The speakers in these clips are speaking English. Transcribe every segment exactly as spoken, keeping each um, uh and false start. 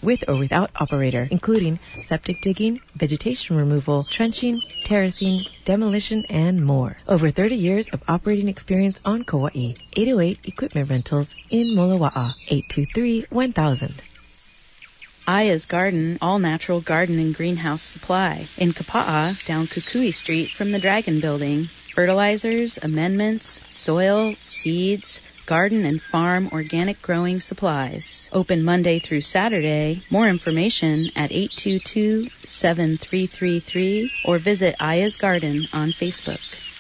with or without operator, including septic digging, vegetation removal, trenching, terracing, demolition, and more. Over thirty years of operating experience on Kauai. eight oh eight Equipment Rentals in Molowa'a. eight two three, one thousand. Aya's Garden, all-natural garden and greenhouse supply. In Kapa'a, down Kukui Street from the Dragon Building. Fertilizers, amendments, soil, seeds, garden and farm organic growing supplies. Open Monday through Saturday. More information at eight two two, seven three three three or visit Aya's Garden on Facebook.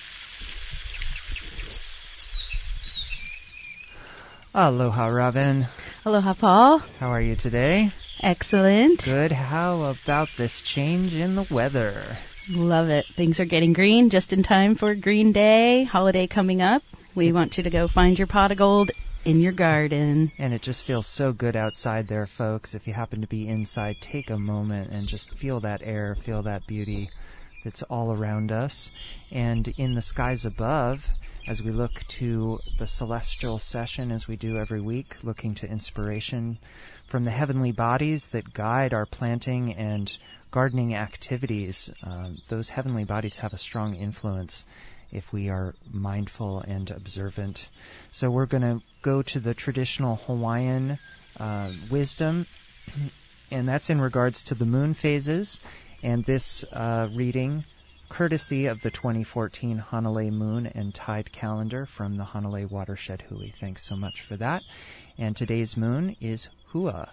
Aloha, Robin. Aloha, Paul. How are you today? Excellent. Good. How about this change in the weather? Love it. Things are getting green just in time for Green Day, holiday coming up. We want you to go find your pot of gold in your garden. And it just feels so good outside there, folks. If you happen to be inside, take a moment and just feel that air, feel that beauty that's all around us. And in the skies above, as we look to the celestial session, as we do every week, looking to inspiration from the heavenly bodies that guide our planting and gardening activities. Uh, those heavenly bodies have a strong influence if we are mindful and observant. So we're going to go to the traditional Hawaiian uh, wisdom, and that's in regards to the moon phases. And this uh, reading, courtesy of the twenty fourteen Hanalei Moon and Tide Calendar from the Hanalei Watershed Hui. Thanks so much for that. And today's moon is Hua,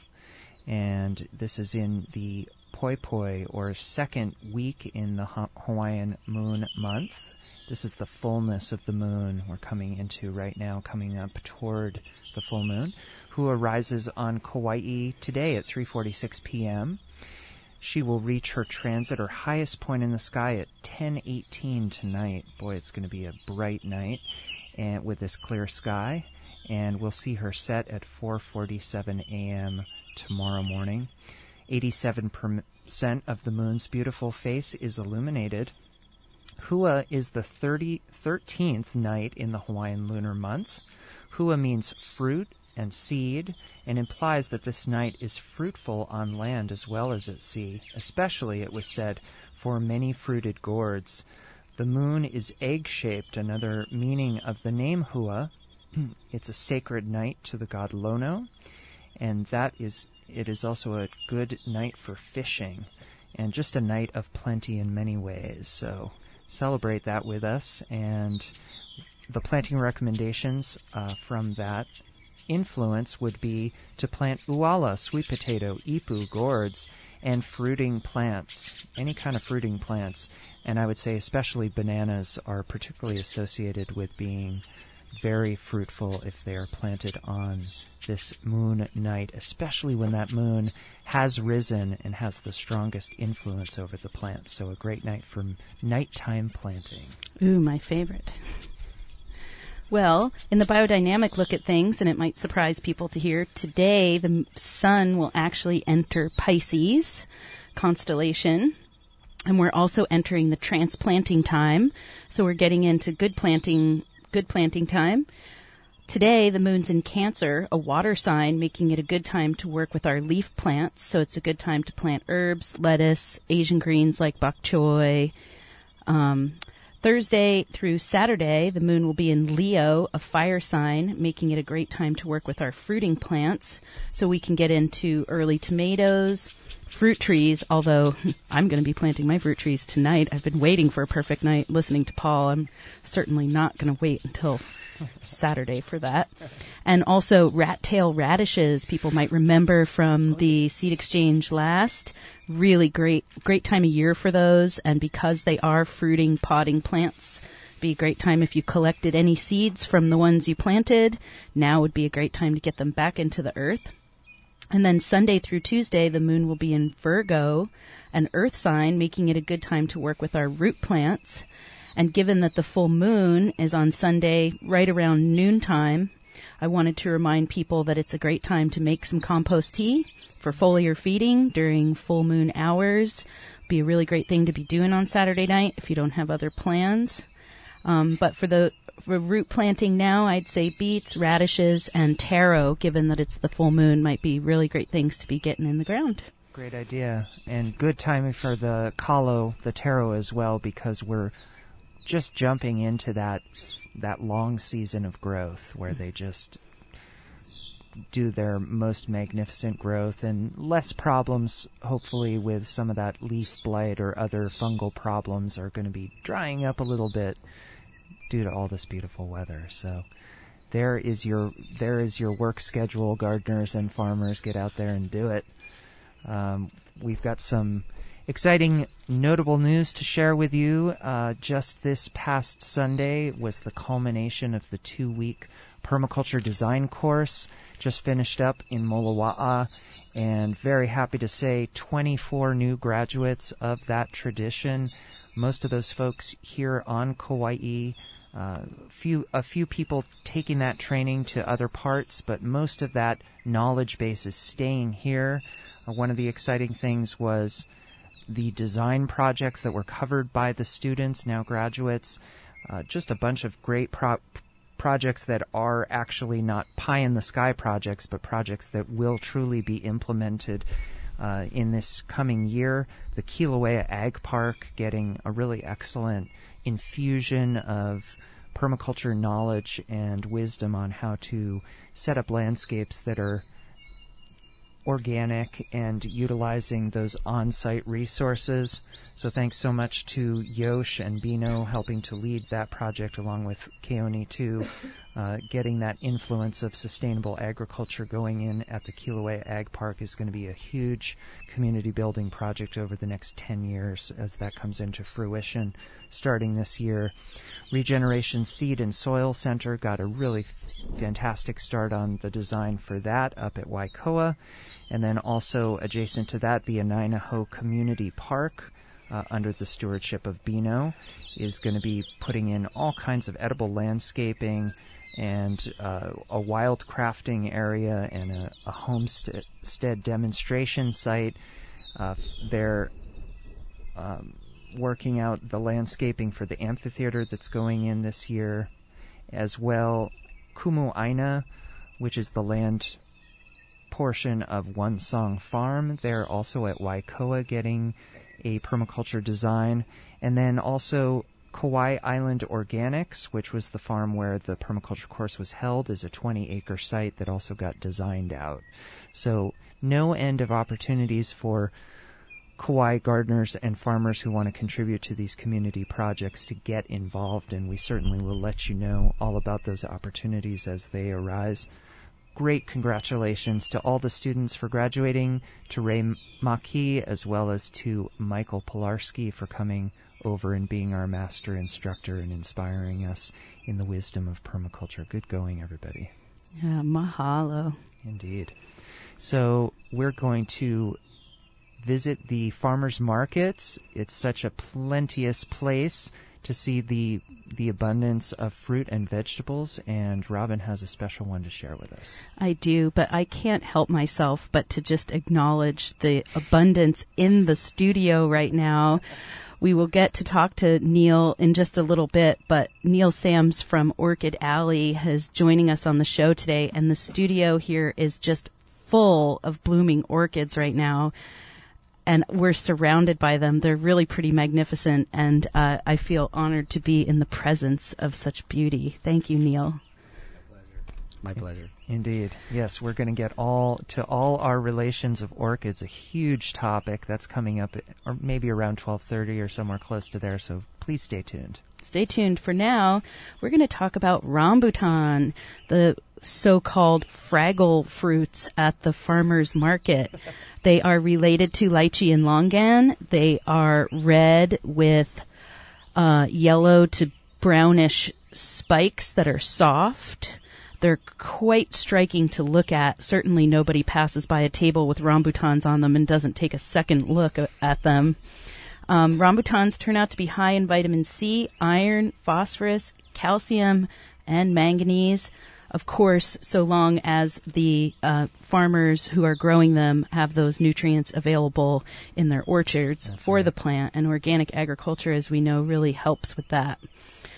and this is in the Poipoi, or second week in the ha- Hawaiian moon month. This is the fullness of the moon we're coming into right now, coming up toward the full moon. Hua rises on Kauai today at three forty-six p.m. She will reach her transit, her highest point in the sky, at ten eighteen tonight. Boy, it's going to be a bright night and with this clear sky. And we'll see her set at four forty-seven a.m. tomorrow morning. eighty-seven percent of the moon's beautiful face is illuminated. Hua is the thirteenth night in the Hawaiian lunar month. Hua means fruit and seed, and implies that this night is fruitful on land as well as at sea, especially, it was said, for many fruited gourds. The moon is egg-shaped, another meaning of the name Hua. It's a sacred night to the god Lono, and that is it is also a good night for fishing, and just a night of plenty in many ways. So celebrate that with us, and the planting recommendations uh, from that influence would be to plant uala, sweet potato, ipu, gourds, and fruiting plants, any kind of fruiting plants. And I would say especially bananas are particularly associated with being very fruitful if they are planted on this moon night, especially when that moon has risen and has the strongest influence over the plants. So a great night for nighttime planting. Ooh, my favorite. Well, in the biodynamic look at things, and it might surprise people to hear, today the sun will actually enter Pisces constellation, and we're also entering the transplanting time. So we're getting into good planting Good planting time. Today, the moon's in Cancer, a water sign, making it a good time to work with our leaf plants. So it's a good time to plant herbs, lettuce, Asian greens like bok choy. Um, Thursday through Saturday, the moon will be in Leo, a fire sign, making it a great time to work with our fruiting plants. So we can get into early tomatoes, fruit trees, although I'm going to be planting my fruit trees tonight. I've been waiting for a perfect night listening to Paul. I'm certainly not going to wait until Saturday for that. And also rat-tail radishes, people might remember from the seed exchange last. Really great, great time of year for those. And because they are fruiting, potting plants, be a great time if you collected any seeds from the ones you planted. Now would be a great time to get them back into the earth. And then Sunday through Tuesday, the moon will be in Virgo, an earth sign, making it a good time to work with our root plants. And given that the full moon is on Sunday right around noontime, I wanted to remind people that it's a great time to make some compost tea for foliar feeding during full moon hours. Be a really great thing to be doing on Saturday night if you don't have other plans. Um, but for the for root planting now, I'd say beets, radishes, and taro, given that it's the full moon, might be really great things to be getting in the ground. Great idea. And good timing for the kalo, the taro as well, because we're just jumping into that that long season of growth where they just do their most magnificent growth and less problems, hopefully, with some of that leaf blight or other fungal problems are going to be drying up a little bit due to all this beautiful weather. So there is your there is your work schedule, gardeners and farmers. Get out there and do it. Um, we've got some exciting, notable news to share with you. Uh, just this past Sunday was the culmination of the two-week permaculture design course. Just finished up in Molowa'a, and very happy to say twenty-four new graduates of that tradition. Most of those folks here on Kauai. Uh, few a few people taking that training to other parts, but most of that knowledge base is staying here. Uh, one of the exciting things was the design projects that were covered by the students, now graduates. Uh, just a bunch of great pro- projects that are actually not pie-in-the-sky projects, but projects that will truly be implemented uh, in this coming year. The Kilauea Ag Park getting a really excellent infusion of permaculture knowledge and wisdom on how to set up landscapes that are organic and utilizing those on-site resources. So thanks so much to Yosh and Bino helping to lead that project along with Keone too, uh, getting that influence of sustainable agriculture going in at the Kilauea Ag Park is going to be a huge community building project over the next ten years as that comes into fruition starting this year. Regeneration Seed and Soil Center got a really f- fantastic start on the design for that up at Waikoa. And then also adjacent to that, the Anainaho Community Park, uh, under the stewardship of Bino, is going to be putting in all kinds of edible landscaping and uh, a wild crafting area and a, a homestead demonstration site. Uh, they're um, working out the landscaping for the amphitheater that's going in this year, as well. Kumu Aina, which is the land portion of One Song Farm. They're also at Waikoa getting a permaculture design. And then also Kauai Island Organics, which was the farm where the permaculture course was held, is a twenty-acre site that also got designed out. So no end of opportunities for Kauai gardeners and farmers who want to contribute to these community projects to get involved, and we certainly will let you know all about those opportunities as they arise. Great congratulations to all the students for graduating, to Ray Maki, as well as to Michael Pilarski for coming over and being our master instructor and inspiring us in the wisdom of permaculture. Good going, everybody. Yeah, mahalo. Indeed. So we're going to visit the farmers markets. It's such a plenteous place to see the the abundance of fruit and vegetables, and Robin has a special one to share with us. I do, but I can't help myself but to just acknowledge the abundance in the studio right now. We will get to talk to Neil in just a little bit, but Neil Sams from Orchid Alley is joining us on the show today, and the studio here is just full of blooming orchids right now. And we're surrounded by them. They're really pretty magnificent, and uh, I feel honored to be in the presence of such beauty. Thank you, Neil. My pleasure. Indeed. Yes, we're going to get all to all our relations of orchids, a huge topic that's coming up at, or maybe around twelve thirty or somewhere close to there, so please stay tuned. Stay tuned. For now, we're going to talk about rambutan, the so-called fraggle fruits at the farmer's market. They are related to lychee and longan. They are red with uh, yellow to brownish spikes that are soft. They're quite striking to look at. Certainly nobody passes by a table with rambutans on them and doesn't take a second look at them. Um, rambutans turn out to be high in vitamin C, iron, phosphorus, calcium, and manganese. Of course, so long as the uh, farmers who are growing them have those nutrients available in their orchards. That's for right. The plant. And organic agriculture, as we know, really helps with that.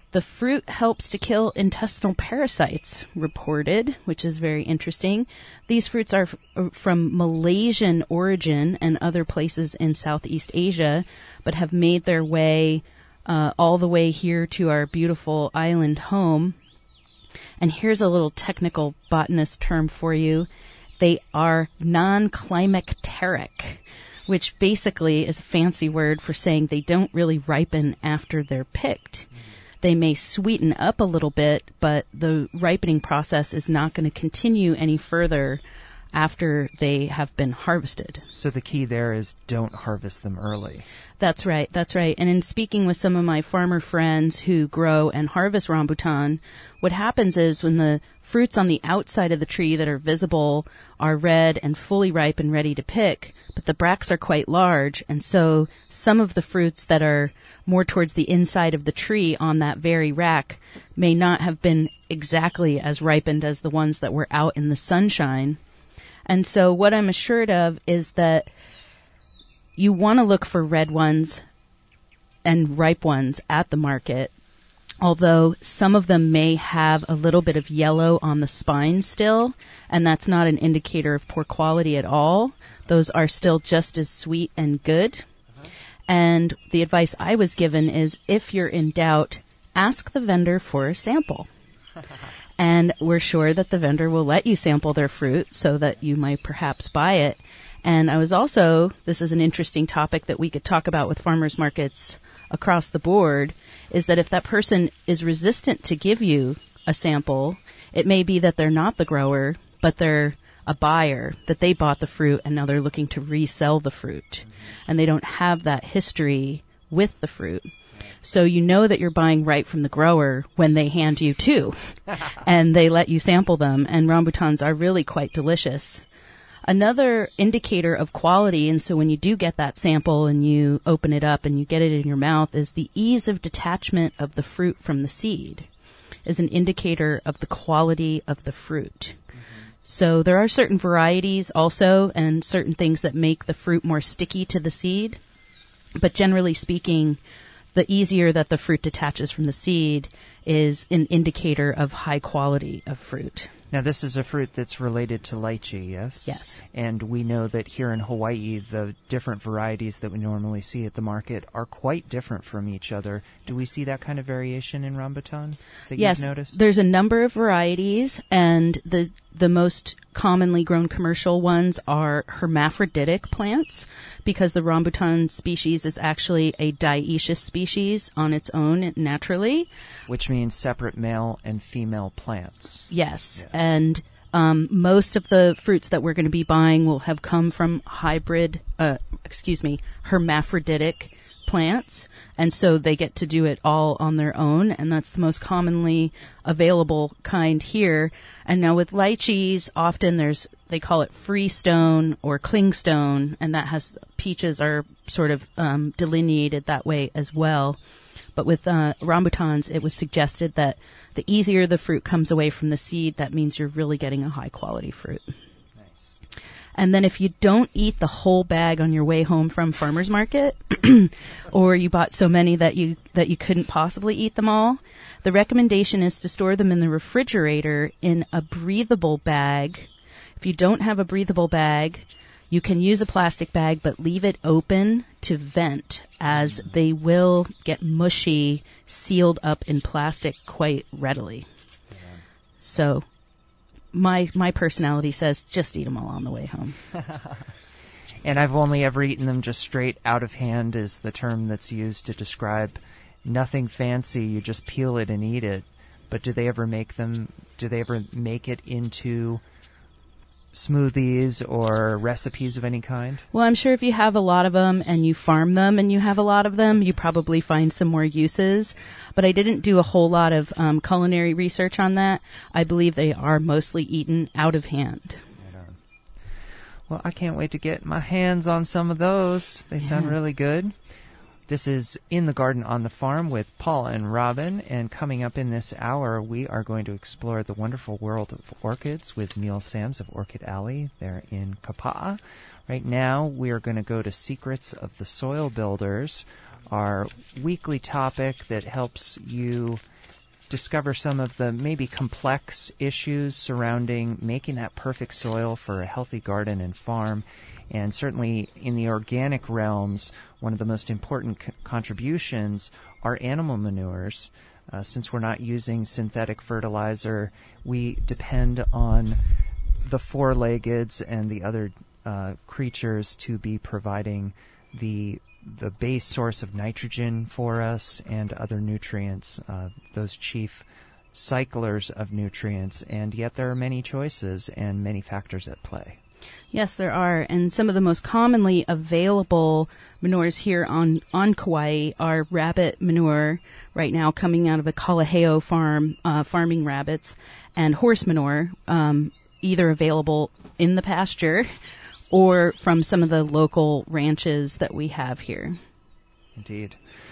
The fruit helps to kill intestinal parasites, reported, which is very interesting. These fruits are f- from Malaysian origin and other places in Southeast Asia, but have made their way uh, all the way here to our beautiful island home. And here's a little technical botanist term for you. They are non-climacteric, which basically is a fancy word for saying they don't really ripen after they're picked. They may sweeten up a little bit, but the ripening process is not going to continue any further after they have been harvested. So the key there is don't harvest them early. That's right, that's right. And in speaking with some of my farmer friends who grow and harvest rambutan, what happens is when the fruits on the outside of the tree that are visible are red and fully ripe and ready to pick, but the bracts are quite large, and so some of the fruits that are more towards the inside of the tree on that very rack may not have been exactly as ripened as the ones that were out in the sunshine. And so what I'm assured of is that you want to look for red ones and ripe ones at the market, although some of them may have a little bit of yellow on the spine still, and that's not an indicator of poor quality at all. Those are still just as sweet and good. And the advice I was given is if you're in doubt, ask the vendor for a sample. And we're sure that the vendor will let you sample their fruit so that you might perhaps buy it. And I was also, this is an interesting topic that we could talk about with farmers markets across the board, is that if that person is resistant to give you a sample, it may be that they're not the grower, but they're a buyer, that they bought the fruit and now they're looking to resell the fruit. And they don't have that history with the fruit. So you know that you're buying right from the grower when they hand you two and they let you sample them. And rambutans are really quite delicious. Another indicator of quality, and so when you do get that sample and you open it up and you get it in your mouth, is the ease of detachment of the fruit from the seed is an indicator of the quality of the fruit. So there are certain varieties also and certain things that make the fruit more sticky to the seed. But generally speaking, the easier that the fruit detaches from the seed is an indicator of high quality of fruit. Now, this is a fruit that's related to lychee, yes? Yes. And we know that here in Hawaii, the different varieties that we normally see at the market are quite different from each other. Do we see that kind of variation in rambutan that yes, you've noticed? There's a number of varieties, and the the most commonly grown commercial ones are hermaphroditic plants, because the rambutan species is actually a dioecious species on its own naturally. Which means separate male and female plants. Yes, yes. and um, most of the fruits that we're going to be buying will have come from hybrid, uh, excuse me, hermaphroditic plants, and so they get to do it all on their own, and that's the most commonly available kind here. And now with lychees, often there's, they call it freestone or clingstone, and that has, peaches are sort of um, delineated that way as well. But with uh, rambutans, it was suggested that the easier the fruit comes away from the seed, that means you're really getting a high quality fruit. Nice. And then if you don't eat the whole bag on your way home from farmer's market, or you bought so many that you that you couldn't possibly eat them all, the recommendation is to store them in the refrigerator in a breathable bag. If you don't have a breathable bag, you can use a plastic bag, but leave it open to vent, as they will get mushy, sealed up in plastic quite readily. Yeah. So my my personality says just eat them all on the way home. And I've only ever eaten them just straight out of hand is the term that's used to describe nothing fancy. You just peel it and eat it. But do they ever make them, do they ever make it into smoothies or recipes of any kind? Well, I'm sure if you have a lot of them and you farm them and you have a lot of them, you probably find some more uses. But I didn't do a whole lot of um, culinary research on that. I believe they are mostly eaten out of hand. Right on. Well, I can't wait to get my hands on some of those. They Yeah. sound really good. This is In the Garden on the Farm with Paul and Robin, and coming up in this hour, we are going to explore the wonderful world of orchids with Neil Sams of Orchid Alley there in Kapa'a. Right now, we are going to go to Secrets of the Soil Builders, our weekly topic that helps you discover some of the maybe complex issues surrounding making that perfect soil for a healthy garden and farm. And certainly in the organic realms, one of the most important co- contributions are animal manures. Uh, since we're not using synthetic fertilizer, we depend on the four-leggeds and the other uh, creatures to be providing the the base source of nitrogen for us and other nutrients, uh, those chief cyclers of nutrients. And yet there are many choices and many factors at play. Yes, there are. And some of the most commonly available manures here on, on Kauai are rabbit manure right now coming out of a Kalaheo farm, uh, farming rabbits, and horse manure, um, either available in the pasture or from some of the local ranches that we have here. Indeed.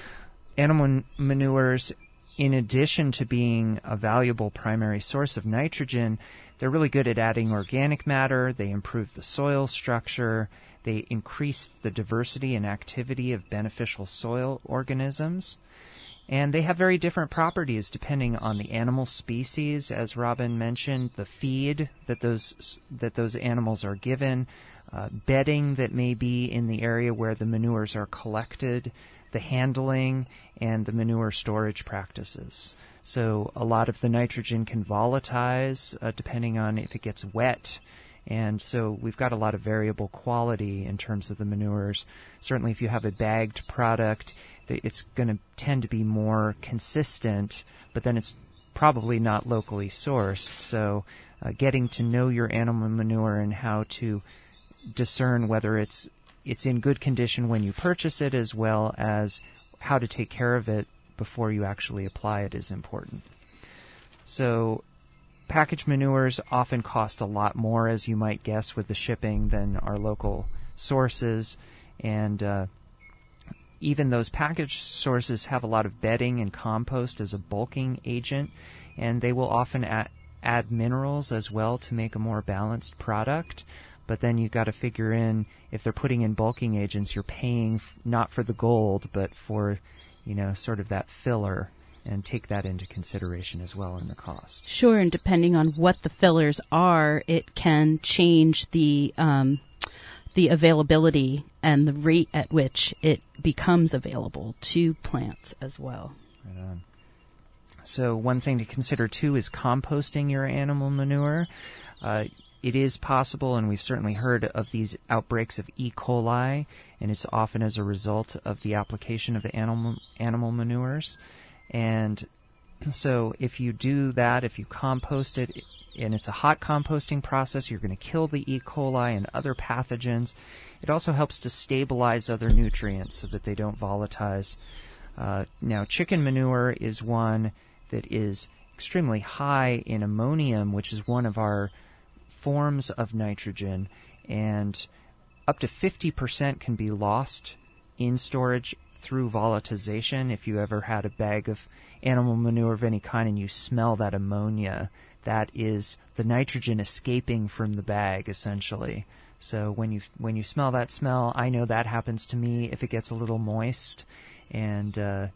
Animal manures, in addition to being a valuable primary source of nitrogen, they're really good at adding organic matter. They improve the soil structure. They increase the diversity and activity of beneficial soil organisms. And they have very different properties depending on the animal species. As Robin mentioned, the feed that those that those animals are given, uh, bedding that may be in the area where the manures are collected, the handling, and the manure storage practices. So a lot of the nitrogen can volatilize uh, depending on if it gets wet. And so we've got a lot of variable quality in terms of the manures. Certainly if you have a bagged product, it's going to tend to be more consistent, but then it's probably not locally sourced. So uh, getting to know your animal manure and how to discern whether it's it's in good condition when you purchase it, as well as how to take care of it before you actually apply it, is important. So packaged manures often cost a lot more, as you might guess, with the shipping than our local sources. And uh, even those packaged sources have a lot of bedding and compost as a bulking agent, and they will often add, add minerals as well to make a more balanced product. But then you've got to figure in, if they're putting in bulking agents, you're paying f- not for the gold, but for, you know, sort of that filler, and take that into consideration as well in the cost. Sure, and depending on what the fillers are, it can change the um, the availability and the rate at which it becomes available to plants as well. Right on. So one thing to consider, too, is composting your animal manure. Uh, It is possible, and we've certainly heard of these outbreaks of E. coli, and it's often as a result of the application of the animal animal manures. And so if you do that, if you compost it, and it's a hot composting process, you're going to kill the E. coli and other pathogens. It also helps to stabilize other nutrients so that they don't volatilize. Uh, now, chicken manure is one that is extremely high in ammonium, which is one of our forms of nitrogen, and up to fifty percent can be lost in storage through volatilization. If you ever had a bag of animal manure of any kind and you smell that ammonia, that is the nitrogen escaping from the bag, essentially. So when you when you smell that smell, I know that happens to me if it gets a little moist, and uh,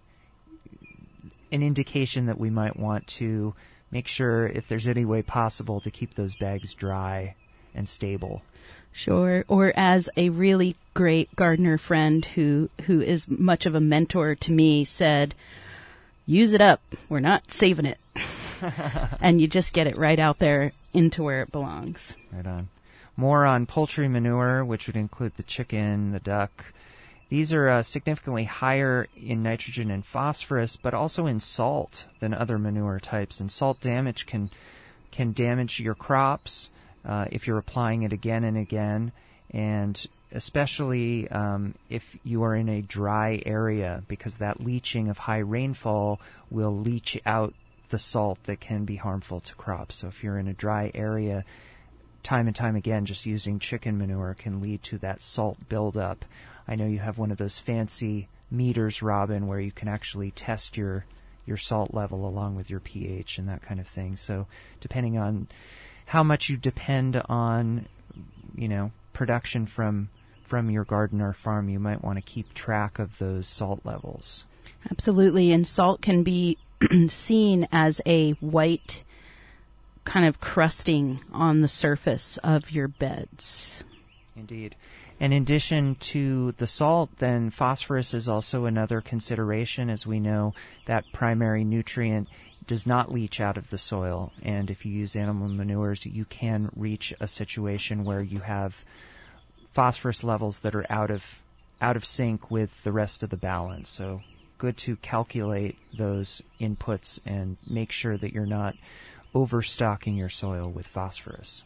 an indication that we might want to make sure, if there's any way possible, to keep those bags dry and stable. Sure. Or as a really great gardener friend who, who is much of a mentor to me said, use it up. We're not saving it. And you just get it right out there into where it belongs. Right on. More on poultry manure, which would include the chicken, the duck. These are uh, significantly higher in nitrogen and phosphorus, but also in salt than other manure types. And salt damage can can damage your crops uh, if you're applying it again and again, and especially um, if you are in a dry area, because that leaching of high rainfall will leach out the salt that can be harmful to crops. So if you're in a dry area, time and time again, just using chicken manure can lead to that salt buildup. I know you have one of those fancy meters, Robin, where you can actually test your your salt level along with your pH and that kind of thing. So depending on how much you depend on, you know, production from from your garden or farm, you might want to keep track of those salt levels. Absolutely, and salt can be seen as a white kind of crusting on the surface of your beds. Indeed. And in addition to the salt, then phosphorus is also another consideration. As we know, that primary nutrient does not leach out of the soil. And if you use animal manures, you can reach a situation where you have phosphorus levels that are out of out of sync with the rest of the balance. So good to calculate those inputs and make sure that you're not overstocking your soil with phosphorus.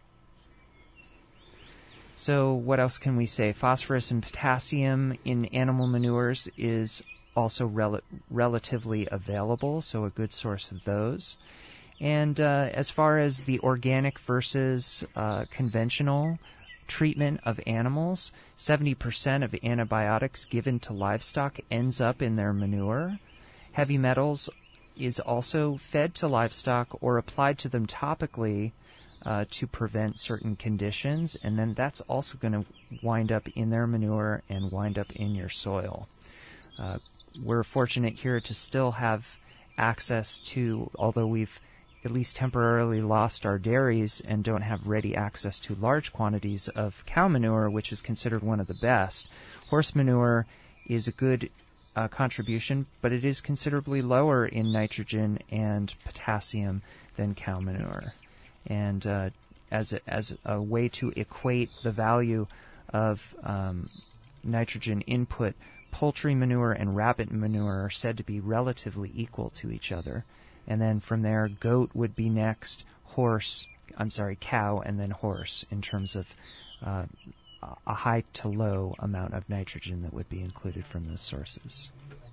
So what else can we say? Phosphorus and potassium in animal manures is also rel- relatively available, so a good source of those. And uh, as far as the organic versus uh, conventional treatment of animals, seventy percent of antibiotics given to livestock ends up in their manure. Heavy metals is also fed to livestock or applied to them topically uh, to prevent certain conditions, and then that's also going to wind up in their manure and wind up in your soil. Uh, we're fortunate here to still have access to, although we've at least temporarily lost our dairies and don't have ready access to large quantities of cow manure, which is considered one of the best. Horse manure is a good uh, contribution, but it is considerably lower in nitrogen and potassium than cow manure. And uh, as a, as a way to equate the value of um, nitrogen input, poultry manure and rabbit manure are said to be relatively equal to each other. And then from there, goat would be next, horse, I'm sorry, cow, and then horse in terms of uh, a high to low amount of nitrogen that would be included from those sources.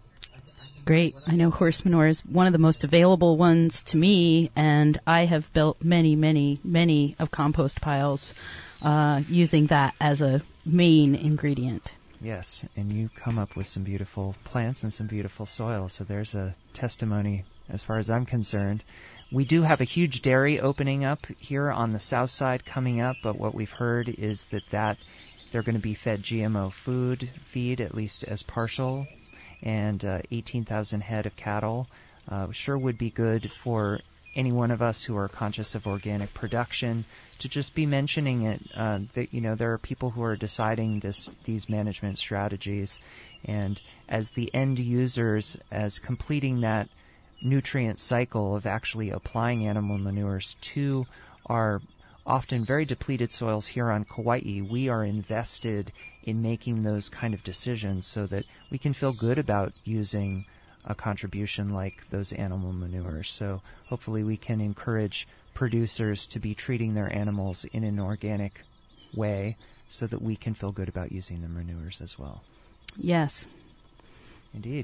Great. I know horse manure is one of the most available ones to me, and I have built many, many, many of compost piles uh, using that as a main ingredient. Yes, and you come up with some beautiful plants and some beautiful soil, so there's a testimony as far as I'm concerned. We do have a huge dairy opening up here on the south side coming up, but what we've heard is that, that they're going to be fed G M O food feed, at least as partial, and uh, eighteen thousand head of cattle. Uh, sure would be good for any one of us who are conscious of organic production to just be mentioning it. Uh, that, you know, there are people who are deciding this these management strategies, and as the end users, as completing that nutrient cycle of actually applying animal manures to our often very depleted soils here on Kauai, we are invested in making those kind of decisions so that we can feel good about using a contribution like those animal manures. So hopefully we can encourage producers to be treating their animals in an organic way so that we can feel good about using the manures as well. Yes. Indeed.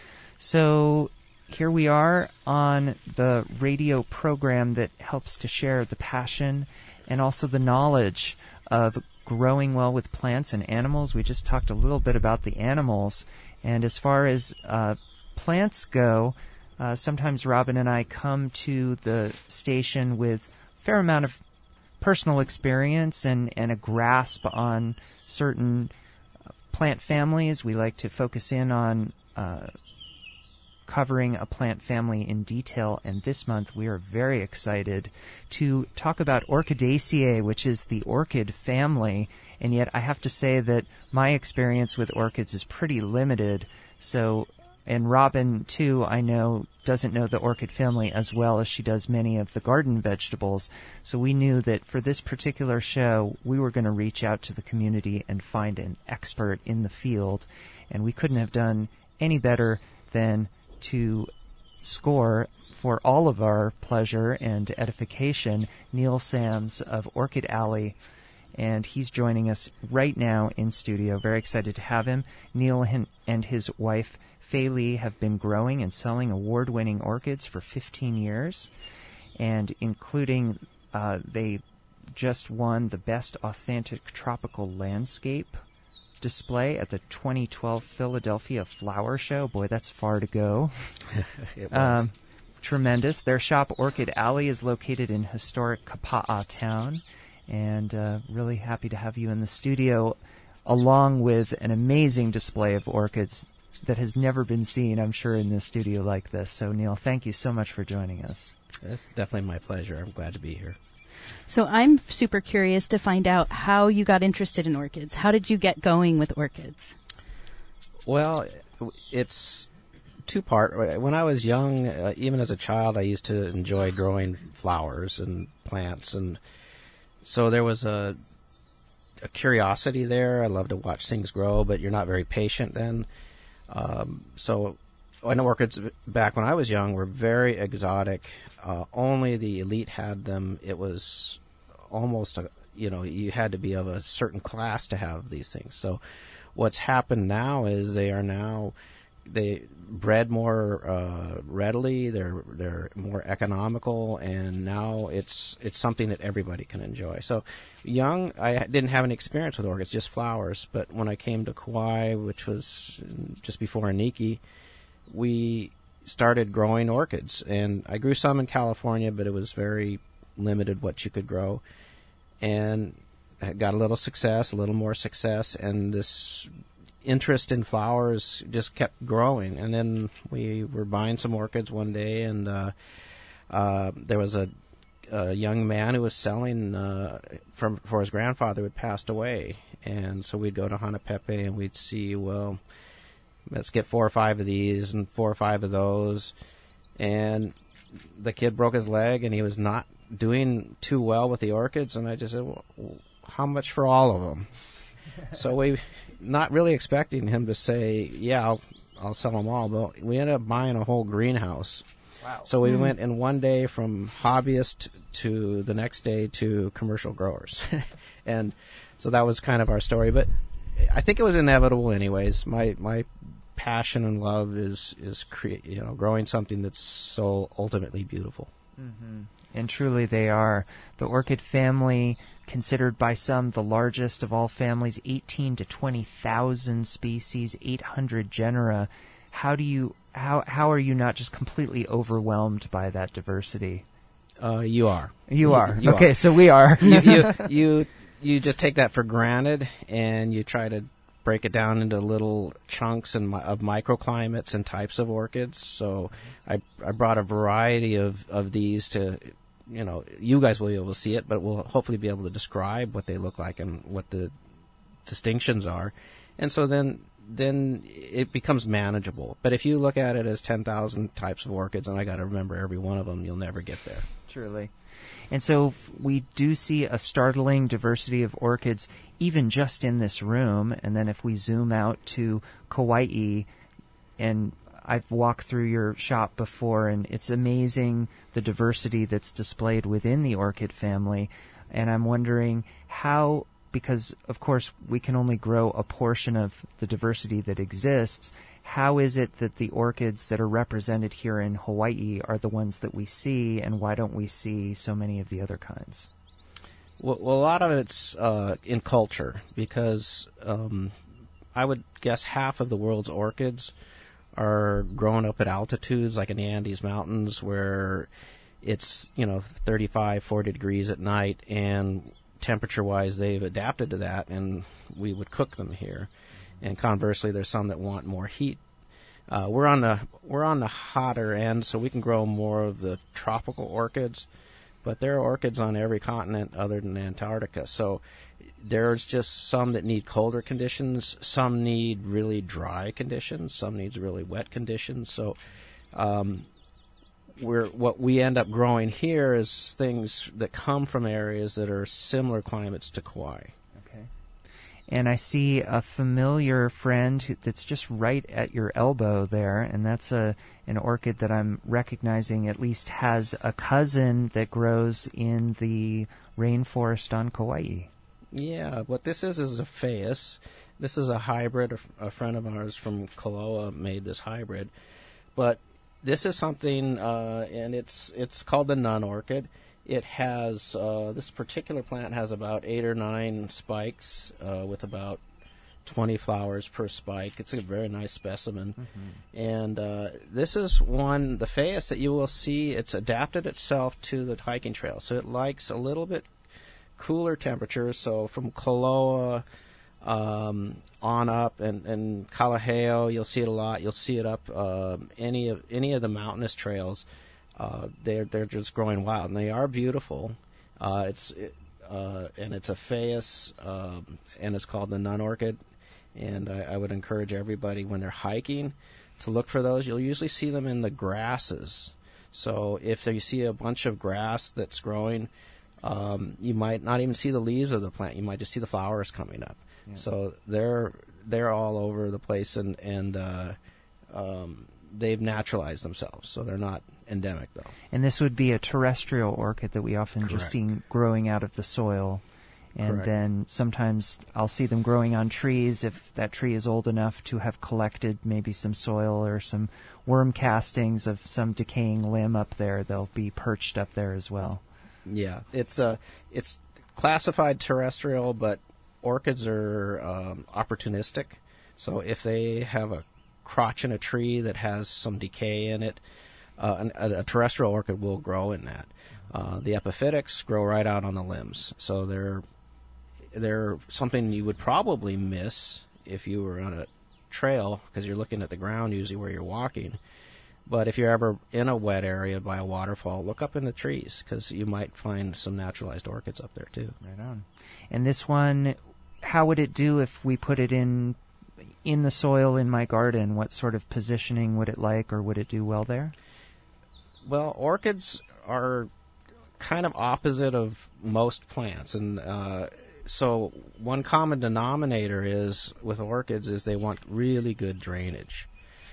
So here we are on the radio program that helps to share the passion and also the knowledge of growing well with plants and animals. We just talked a little bit about the animals. And as far as uh, plants go, uh, sometimes Robin and I come to the station with a fair amount of personal experience and, and a grasp on certain plant families. We like to focus in on uh, covering a plant family in detail, and this month we are very excited to talk about Orchidaceae, which is the orchid family, and yet I have to say that my experience with orchids is pretty limited, so, and Robin, too, I know, doesn't know the orchid family as well as she does many of the garden vegetables, so we knew that for this particular show, we were going to reach out to the community and find an expert in the field, and we couldn't have done any better than to score for all of our pleasure and edification Neil Sams of Orchid Alley, and he's joining us right now in studio. Very excited to have him. Neil and his wife Fei Li have been growing and selling award-winning orchids for fifteen years, and including uh, they just won the Best Authentic Tropical Landscape display at the twenty twelve Philadelphia Flower Show. Boy, that's far to go. It was. Um, tremendous. Their shop, Orchid Alley, is located in historic Kapa'a Town, and uh, really happy to have you in the studio, along with an amazing display of orchids that has never been seen, I'm sure, in this studio like this. So, Neil, thank you so much for joining us. It's definitely my pleasure. I'm glad to be here. So I'm super curious to find out how you got interested in orchids. How did you get going with orchids? Well, it's two-part. When I was young, uh, even as a child, I used to enjoy growing flowers and plants, and so there was a, a curiosity there. I love to watch things grow, but you're not very patient then. Um, so when orchids back when I was young were very exotic. Uh, only the elite had them. It was almost, a, you know, you had to be of a certain class to have these things. So what's happened now is they are now, they bred more uh, readily. They're they're more economical, and now it's it's something that everybody can enjoy. So young, I didn't have any experience with orchids, just flowers. But when I came to Kauai, which was just before Aniki, we started growing orchids, and I grew some in California, but it was very limited what you could grow, and I got a little success, a little more success, and this interest in flowers just kept growing. And then we were buying some orchids one day, and uh, uh, there was a, a young man who was selling uh, from for his grandfather who had passed away, and so we'd go to Hanapepe and we'd see, well, let's get four or five of these and four or five of those. And the kid broke his leg, and he was not doing too well with the orchids. And I just said, well, how much for all of them? So we, not really expecting him to say, yeah, I'll, I'll sell them all. But we ended up buying a whole greenhouse. Wow. So we mm. went in one day from hobbyist to the next day to commercial growers. And so that was kind of our story. But I think it was inevitable anyways. My my passion and love is is cre- you know growing something that's so ultimately beautiful. Mm-hmm. And truly they are. The orchid family, considered by some the largest of all families, eighteen to twenty thousand species, eight hundred genera. How do you how how are you not just completely overwhelmed by that diversity? Uh, you are. You are. You okay, are. So we are. you, you you you just take that for granted, and you try to break it down into little chunks and mi- of microclimates and types of orchids. So I I brought a variety of, of these to, you know, you guys will be able to see it, but we'll hopefully be able to describe what they look like and what the distinctions are. And so then then it becomes manageable. But if you look at it as ten thousand types of orchids, and I got to remember every one of them, you'll never get there. Truly. And so we do see a startling diversity of orchids even just in this room. And then if we zoom out to Kauai, and I've walked through your shop before, and it's amazing the diversity that's displayed within the orchid family. And I'm wondering how, because of course we can only grow a portion of the diversity that exists, how is it that the orchids that are represented here in Hawaii are the ones that we see, and why don't we see so many of the other kinds? Well, well a lot of it's uh, in culture, because um, I would guess half of the world's orchids are grown up at altitudes like in the Andes Mountains, where it's, you know, thirty-five, forty degrees at night, and temperature-wise they've adapted to that, and we would cook them here. And conversely, there's some that want more heat. Uh, we're on the we're on the hotter end, so we can grow more of the tropical orchids. But there are orchids on every continent other than Antarctica. So there's just some that need colder conditions. Some need really dry conditions. Some needs really wet conditions. So um, we're what we end up growing here is things that come from areas that are similar climates to Kauai. And I see a familiar friend that's just right at your elbow there, and that's a an orchid that I'm recognizing at least has a cousin that grows in the rainforest on Kauai. Yeah, what this is is a Phaeus. This is a hybrid. A, a friend of ours from Kaloa made this hybrid. But this is something, uh, and it's it's called the nun orchid. It has, uh, this particular plant has about eight or nine spikes uh, with about twenty flowers per spike. It's a very nice specimen. Mm-hmm. And uh, this is one, the Phaeus that you will see, it's adapted itself to the hiking trail. So it likes a little bit cooler temperatures, so from Koloa um, on up, and, and Kalaheo, you'll see it a lot. You'll see it up uh, any of any of the mountainous trails. Uh, they're they're just growing wild, and they are beautiful. Uh, it's it, uh, and it's a Phaeus, um, and it's called the nun orchid. And I, I would encourage everybody when they're hiking to look for those. You'll usually see them in the grasses. So if you see a bunch of grass that's growing, um, you might not even see the leaves of the plant. You might just see the flowers coming up. Yeah. So they're they're all over the place, and and uh, um, they've naturalized themselves. So they're not endemic, though. And this would be a terrestrial orchid that we often Correct. just see growing out of the soil. And Correct. then sometimes I'll see them growing on trees if that tree is old enough to have collected maybe some soil or some worm castings of some decaying limb up there. They'll be perched up there as well. Yeah, it's uh, it's classified terrestrial, but orchids are um, opportunistic. So if they have a crotch in a tree that has some decay in it, uh, an, a, a terrestrial orchid will grow in that. Uh, the epiphytics grow right out on the limbs, so they're they're something you would probably miss if you were on a trail, because you're looking at the ground usually where you're walking. But if you're ever in a wet area by a waterfall, look up in the trees, because you might find some naturalized orchids up there too. Right on. And this one, how would it do if we put it in in the soil in my garden? What sort of positioning would it like, or would it do well there? Well, orchids are kind of opposite of most plants, and uh, so one common denominator is with orchids is they want really good drainage.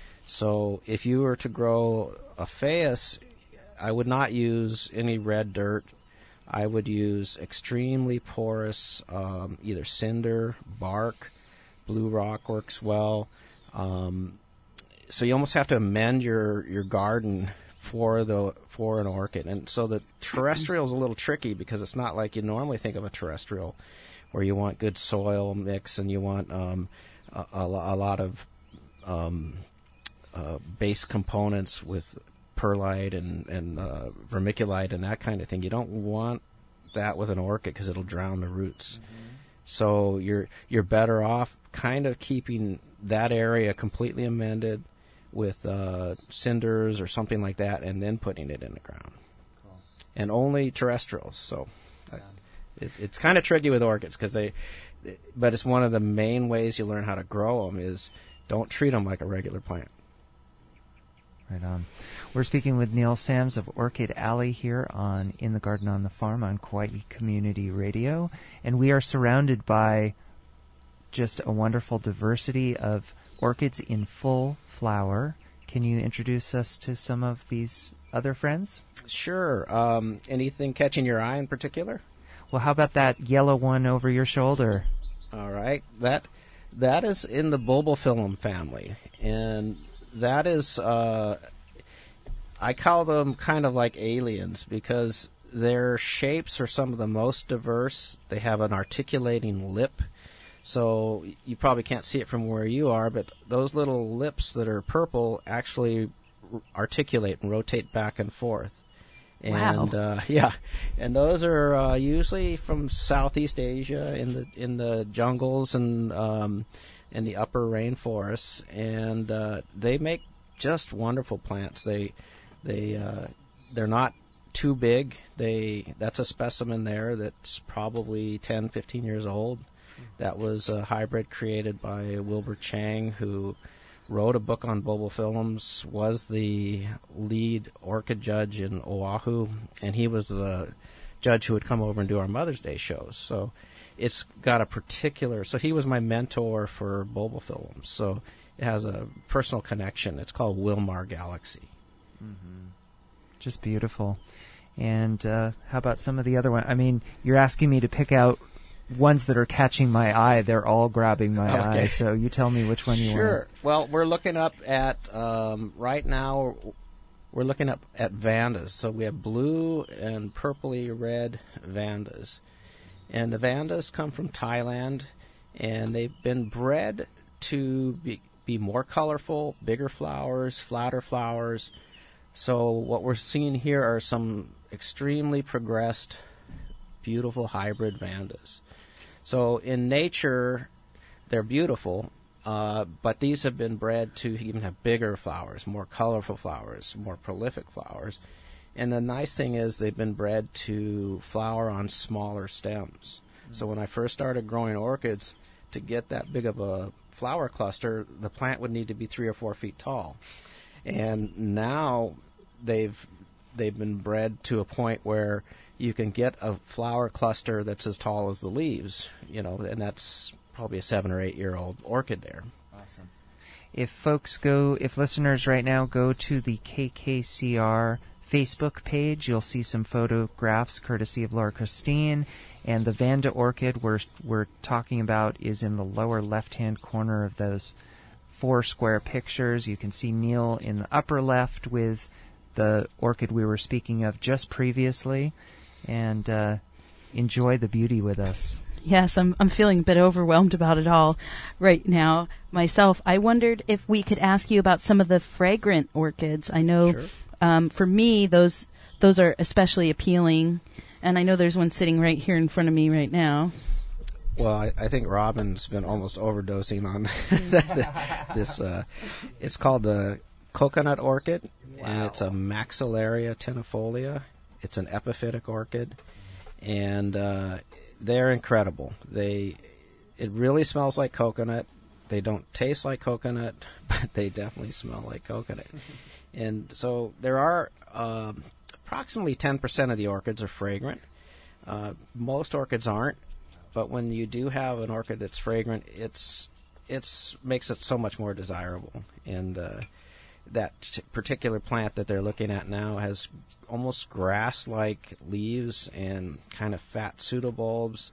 So if you were to grow a Phaeus, I would not use any red dirt. I would use extremely porous, um, either cinder, bark, blue rock works well. Um, so you almost have to amend your, your garden for the for an orchid. And so the terrestrial is a little tricky because it's not like you normally think of a terrestrial, where you want good soil mix and you want um, a, a, a lot of um, uh, base components with perlite and, and uh, vermiculite and that kind of thing. You don't want that with an orchid because it'll drown the roots. Mm-hmm. So you're you're better off kind of keeping that area completely amended with uh, cinders or something like that, and then putting it in the ground. Cool. And only terrestrials. So uh, it, it's kind of tricky with orchids because they, but it's one of the main ways you learn how to grow them is don't treat them like a regular plant. Right on. We're speaking with Neil Sams of Orchid Alley here on In the Garden on the Farm on Kauai Community Radio, and we are surrounded by just a wonderful diversity of orchids in full flower. Can you introduce us to some of these other friends? Sure. Um, anything catching your eye in particular? Well, how about that yellow one over your shoulder? All right. That that is in the bulbophyllum family, and that is, uh, I call them kind of like aliens because their shapes are some of the most diverse. They have an articulating lip. So you probably can't see it from where you are, but those little lips that are purple actually r- articulate and rotate back and forth. And wow. uh, yeah, and those are uh, usually from Southeast Asia in the in the jungles and um, in the upper rainforests, and uh, they make just wonderful plants. They they uh, they're not too big. They that's a specimen there that's probably ten, fifteen years old. That was a hybrid created by Wilbur Chang, who wrote a book on bulbophyllums, was the lead orchid judge in Oahu, and he was the judge who would come over and do our Mother's Day shows. So it's got a particular... So he was my mentor for bulbophyllums. So it has a personal connection. It's called Wilmar Galaxy. Mm-hmm. Just beautiful. And uh, how about some of the other ones? I mean, you're asking me to pick out ones that are catching my eye. They're all grabbing my okay. eye. So you tell me which one you sure. want. Sure. Well, we're looking up at, um, right now, we're looking up at Vandas. So we have blue and purpley red Vandas. And the Vandas come from Thailand, and they've been bred to be, be more colorful, bigger flowers, flatter flowers. So what we're seeing here are some extremely progressed beautiful hybrid vandas. So in nature, they're beautiful, uh, but these have been bred to even have bigger flowers, more colorful flowers, more prolific flowers. And the nice thing is they've been bred to flower on smaller stems. Mm-hmm. So when I first started growing orchids, to get that big of a flower cluster, the plant would need to be three or four feet tall. And now they've they've been bred to a point where you can get a flower cluster that's as tall as the leaves, you know, and that's probably a seven or eight year old orchid there. Awesome. If folks go, if listeners right now go to the K K C R Facebook page, you'll see some photographs courtesy of Laura Christine, and the Vanda orchid we're we're talking about is in the lower left-hand corner of those four square pictures. You can see Neil in the upper left with the orchid we were speaking of just previously, and uh, enjoy the beauty with us. Yes, I'm I'm feeling a bit overwhelmed about it all right now myself. I wondered if we could ask you about some of the fragrant orchids. I know. Sure. Um, for me, those those are especially appealing, and I know there's one sitting right here in front of me right now. Well, I, I think Robin's been almost overdosing on this. Uh, it's called the coconut orchid, wow. And it's a Maxillaria tenafolia. It's an epiphytic orchid, and uh, they're incredible. They it really smells like coconut. They don't taste like coconut, but they definitely smell like coconut. And so there are um, approximately ten percent of the orchids are fragrant. Uh, most orchids aren't, but when you do have an orchid that's fragrant, it's it's makes it so much more desirable. And uh, that t- particular plant that they're looking at now has almost grass-like leaves and kind of fat pseudobulbs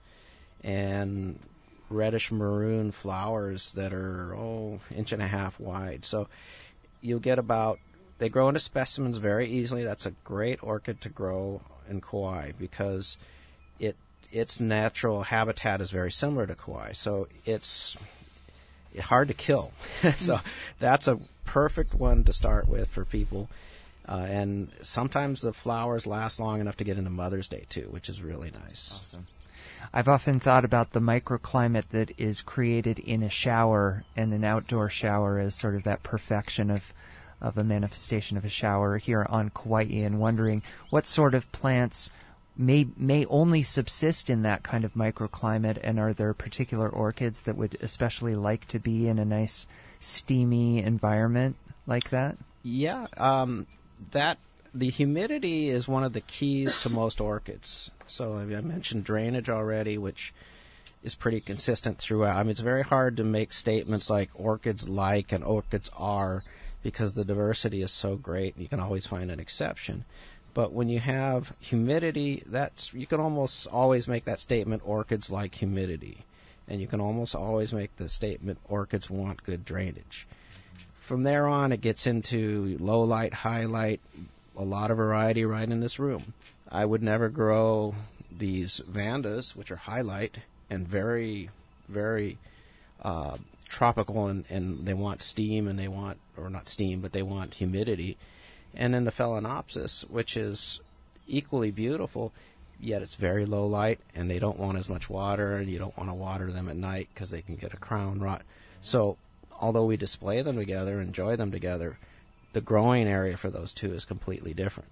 and reddish maroon flowers that are oh inch and a half wide. So you'll get about They grow into specimens very easily. That's a great orchid to grow in Kauai because it its natural habitat is very similar to Kauai. So it's hard to kill. So that's a perfect one to start with for people. Uh, and sometimes the flowers last long enough to get into Mother's Day, too, which is really nice. Awesome. I've often thought about the microclimate that is created in a shower and an outdoor shower as sort of that perfection of of a manifestation of a shower here on Kauai, and wondering what sort of plants may may only subsist in that kind of microclimate, and are there particular orchids that would especially like to be in a nice steamy environment like that? Yeah, um, that the humidity is one of the keys to most orchids. So I, mean, I mentioned drainage already, which is pretty consistent throughout. I mean, it's very hard to make statements like orchids like and orchids are, because the diversity is so great, you can always find an exception. But when you have humidity, that's you can almost always make that statement, orchids like humidity. And you can almost always make the statement, orchids want good drainage. From there on, it gets into low light, high light, a lot of variety right in this room. I would never grow these vandas, which are high light and very, very uh, tropical, and, and they want steam, and they want, or not steam, but they want humidity. And then the Phalaenopsis, which is equally beautiful, yet it's very low light, and they don't want as much water, and you don't want to water them at night because they can get a crown rot. So although we display them together, enjoy them together, the growing area for those two is completely different.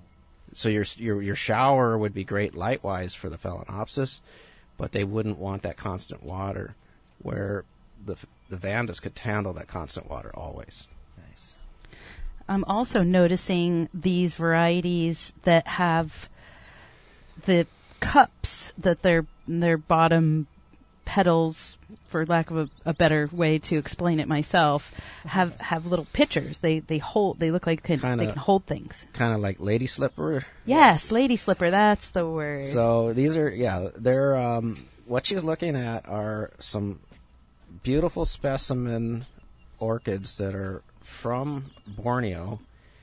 So your your your shower would be great light-wise for the Phalaenopsis, but they wouldn't want that constant water, where the the Vandas could handle that constant water always. Nice. I'm also noticing these varieties that have the cups that their their bottom petals, for lack of a, a better way to explain it myself, have have little pitchers. They they hold. They look like can, kinda, they can hold things. Kind of like lady slipper. Yes, lady slipper. That's the word. So these are yeah. They're um, what she's looking at are some beautiful specimen orchids that are from Borneo,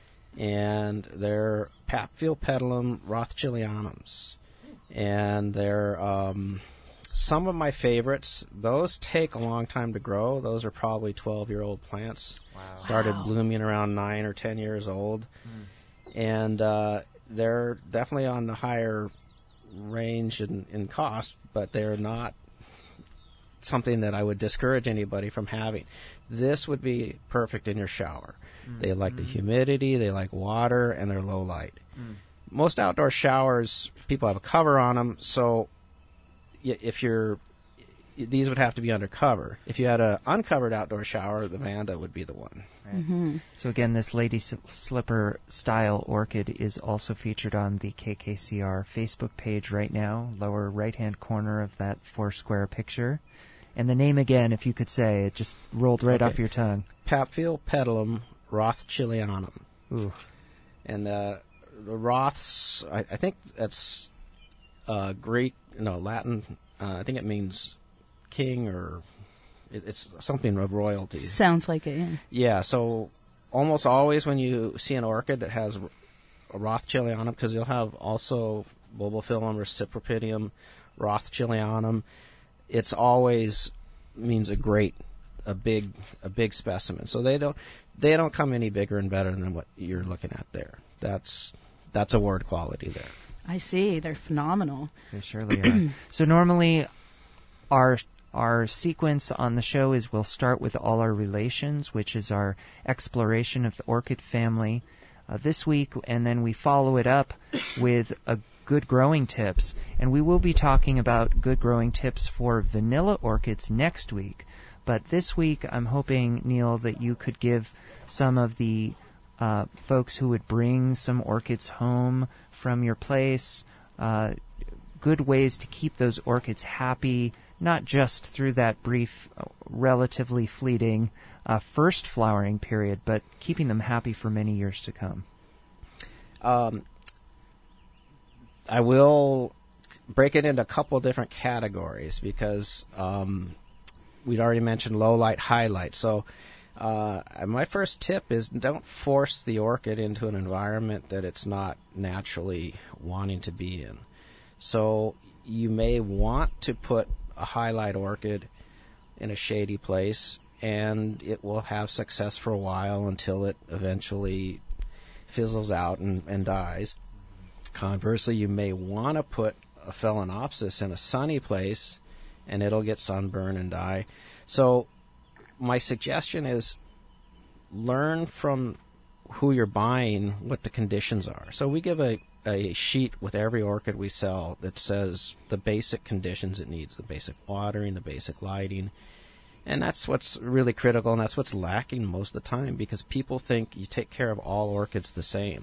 and they're Paphiopedilum rothschildianums, and they're um, some of my favorites. Those take a long time to grow. Those are probably twelve-year-old plants. Wow. Started Wow. blooming around nine or ten years old, mm. and uh, they're definitely on the higher range in, in cost, but they're not something that I would discourage anybody from having. This would be perfect in your shower. Mm-hmm. They like the humidity, they like water, and they're low light. Mm. Most outdoor showers, people have a cover on them, so if you're, these would have to be under cover. If you had an uncovered outdoor shower, the Vanda would be the one. Right. Mm-hmm. So again, this Lady S- Slipper style orchid is also featured on the K K C R Facebook page right now, lower right-hand corner of that four-square picture. And the name again, if you could say, it just rolled right okay. off your tongue. Paphiopedilum pedilum Rothschildianum. Ooh. And uh, the Roths, I, I think that's uh, Greek, no, Latin. Uh, I think it means king, or it, it's something of royalty. Sounds like it, yeah. Yeah, so almost always when you see an orchid that has a Rothschildianum, because you'll have also Bulbophyllum recipropidium Rothschildianum, it's always means a great, a big, a big specimen. So they don't, they don't come any bigger and better than what you're looking at there. That's, that's a word quality there. I see. They're phenomenal. They surely are. So normally, our our sequence on the show is we'll start with all our relations, which is our exploration of the orchid family uh, this week, and then we follow it up with a good growing tips, and we will be talking about good growing tips for vanilla orchids next week. But this week, I'm hoping, Neil, that you could give some of the uh, folks who would bring some orchids home from your place uh, good ways to keep those orchids happy, not just through that brief, uh, relatively fleeting uh, first flowering period, but keeping them happy for many years to come. Um. I will break it into a couple of different categories because um, we'd already mentioned low light, high light. So uh, my first tip is don't force the orchid into an environment that it's not naturally wanting to be in. So you may want to put a high light orchid in a shady place, and it will have success for a while until it eventually fizzles out and, and dies. Conversely, you may want to put a Phalaenopsis in a sunny place, and it'll get sunburn and die. So my suggestion is learn from who you're buying what the conditions are. So we give a, a sheet with every orchid we sell that says the basic conditions it needs, the basic watering, the basic lighting. And that's what's really critical, and that's what's lacking most of the time, because people think you take care of all orchids the same.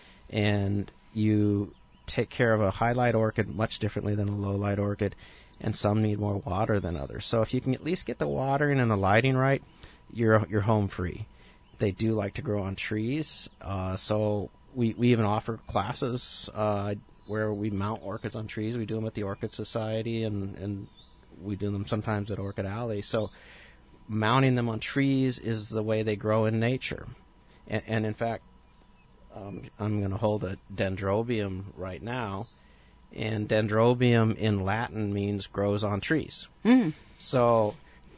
And you take care of a high-light orchid much differently than a low-light orchid, and some need more water than others. So if you can at least get the watering and the lighting right, you're you're home free. They do like to grow on trees, uh, so we, we even offer classes uh, where we mount orchids on trees. We do them at the Orchid Society, and, and we do them sometimes at Orchid Alley. So mounting them on trees is the way they grow in nature. And, and in fact, Um, I'm going to hold a Dendrobium right now, and Dendrobium in Latin means grows on trees. Mm. So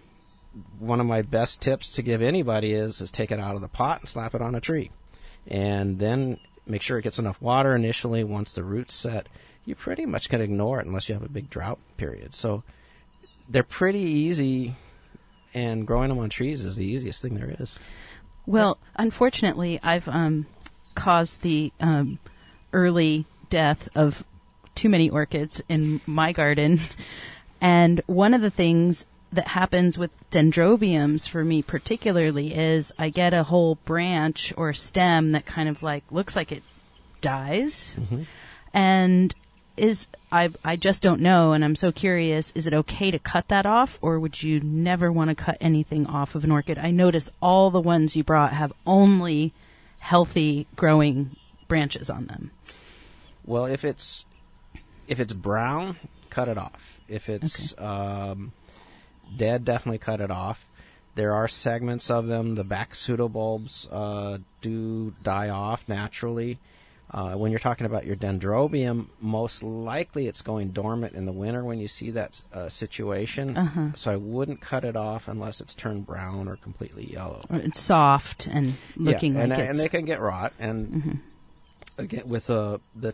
one of my best tips to give anybody is, is take it out of the pot and slap it on a tree. And then make sure it gets enough water initially. Once the roots set, you pretty much can ignore it unless you have a big drought period. So they're pretty easy, and growing them on trees is the easiest thing there is. Well, unfortunately, I've... um. caused the um, early death of too many orchids in my garden. And one of the things that happens with dendrobiums for me particularly is I get a whole branch or stem that kind of like looks like it dies. Mm-hmm. And is I I just don't know, and I'm so curious, is it okay to cut that off, or would you never want to cut anything off of an orchid? I notice all the ones you brought have only healthy growing branches on them. Well, if it's if it's brown, cut it off. If it's okay. um, dead, definitely cut it off. There are segments of them. The back pseudobulbs uh, do die off naturally. Uh, when you're talking about your Dendrobium, most likely it's going dormant in the winter when you see that uh, situation. Uh-huh. So I wouldn't cut it off unless it's turned brown or completely yellow. Or it's soft and looking yeah, and, like it's... and they can get rot. And mm-hmm. again, with uh, the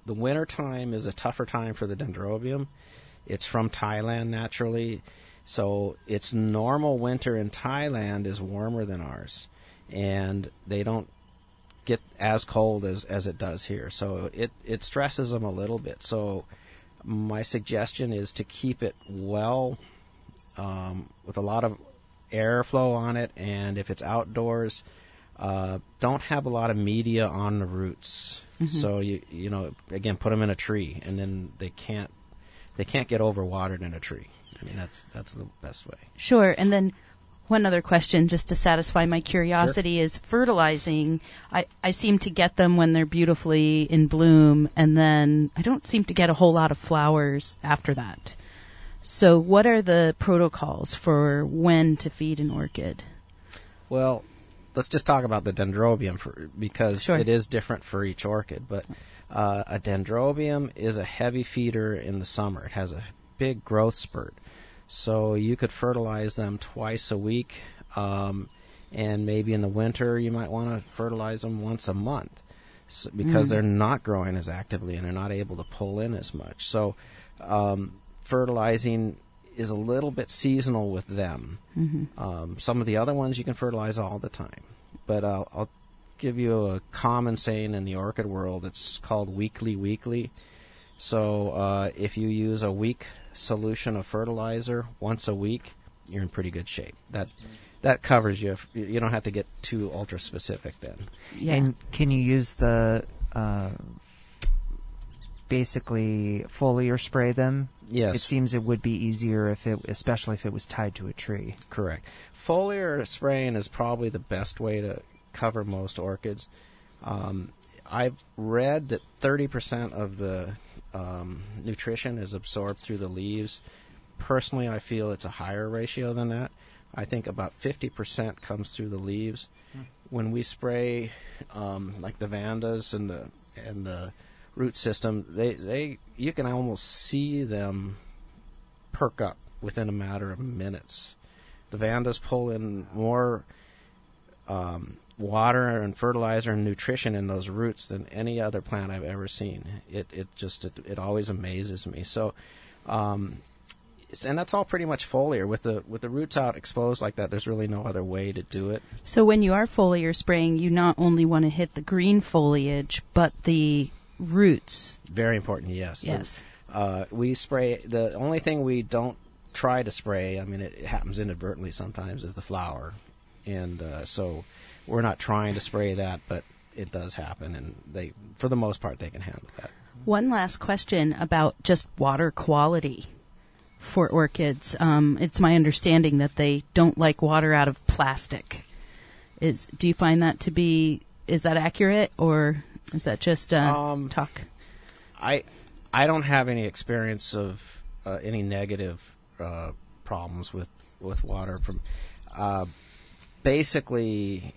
the winter time is a tougher time for the Dendrobium. It's from Thailand naturally, so its normal winter in Thailand is warmer than ours, and they don't get as cold as, as it does here. So it, it stresses them a little bit. So my suggestion is to keep it well, um, with a lot of airflow on it, and if it's outdoors, uh, don't have a lot of media on the roots. Mm-hmm. So you you know again, put them in a tree, and then they can't they can't get overwatered in a tree. I mean, that's that's the best way. Sure. And then one other question, just to satisfy my curiosity, Sure. is fertilizing. I, I seem to get them when they're beautifully in bloom, and then I don't seem to get a whole lot of flowers after that. So what are the protocols for when to feed an orchid? Well, let's just talk about the Dendrobium for, because Sure. it is different for each orchid. But uh, a Dendrobium is a heavy feeder in the summer. It has a big growth spurt. So you could fertilize them twice a week, um, and maybe in the winter you might want to fertilize them once a month, so, because mm. they're not growing as actively and they're not able to pull in as much. So um, fertilizing is a little bit seasonal with them. Mm-hmm. Um, some of the other ones you can fertilize all the time. But uh, I'll give you a common saying in the orchid world. It's called weekly weekly. So uh, if you use a week solution of fertilizer once a week, you're in pretty good shape. That that covers you. You don't have to get too ultra specific then. Yeah. And can you use the uh, basically foliar spray them? Yes. It seems it would be easier if it, especially if it was tied to a tree. Correct. Foliar spraying is probably the best way to cover most orchids. Um, I've read that thirty percent of the um, nutrition is absorbed through the leaves. Personally, I feel it's a higher ratio than that. I think about fifty percent comes through the leaves. Hmm. When we spray, um, like the Vandas and the and the root system, they, they you can almost see them perk up within a matter of minutes. The Vandas pull in more um, water and fertilizer and nutrition in those roots than any other plant I've ever seen. It it just it, it always amazes me. So, um, and that's all pretty much foliar. With the with the roots out exposed like that, there's really no other way to do it. So when you are foliar spraying, you not only want to hit the green foliage, but the roots. Very important, yes. Yes. The, uh, we spray, the only thing we don't try to spray, I mean, it, it happens inadvertently sometimes, is the flower. And uh, so we're not trying to spray that, but it does happen, and they, for the most part, they can handle that. One last question about just water quality for orchids. Um, it's my understanding that they don't like water out of plastic. Is do you find that to be, is that accurate, or is that just uh, um, talk? I I don't have any experience of uh, any negative uh, problems with, with water from. Uh, basically,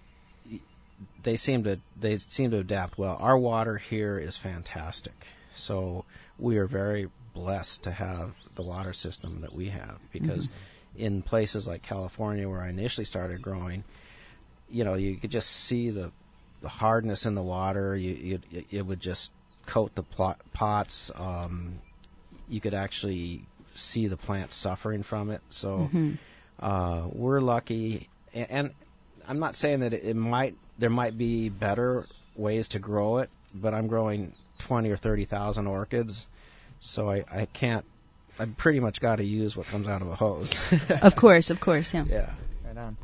they seem to they seem to adapt well. Our water here is fantastic, so we are very blessed to have the water system that we have. Because mm-hmm. in places like California, where I initially started growing, you know, you could just see the the hardness in the water. You, you it would just coat the plot, pots. Um, you could actually see the plants suffering from it. So mm-hmm. uh, we're lucky. And, and I'm not saying that it, it might there might be better ways to grow it, but I'm growing twenty or thirty thousand orchids, so I, I can't. I pretty much got to use what comes out of a hose. Of course, of course, yeah. Yeah. Right on.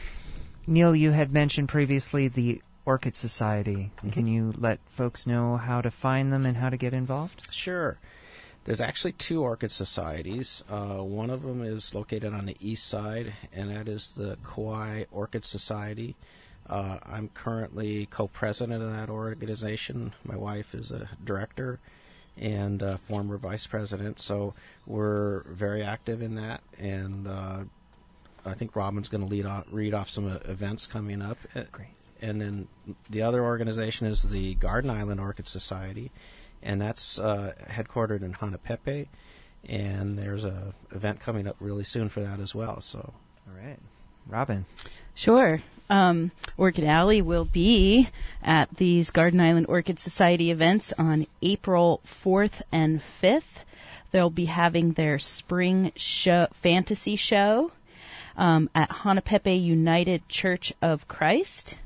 Neil, you had mentioned previously the Orchid Society. Mm-hmm. Can you let folks know how to find them and how to get involved? Sure. There's actually two orchid societies. Uh, one of them is located on the east side, and that is the Kauai Orchid Society. Uh, I'm currently co-president of that organization. My wife is a director and a former vice president, so we're very active in that. And uh, I think Robin's going to lead off, read off some uh, events coming up. Great. And then the other organization is the Garden Island Orchid Society, and that's uh, headquartered in Hanapepe, and there's a event coming up really soon for that as well. So, all right, Robin. Sure. Um, Orchid Alley will be at these Garden Island Orchid Society events on April fourth and fifth. They'll be having their spring show, fantasy show um, at Hanapepe United Church of Christ.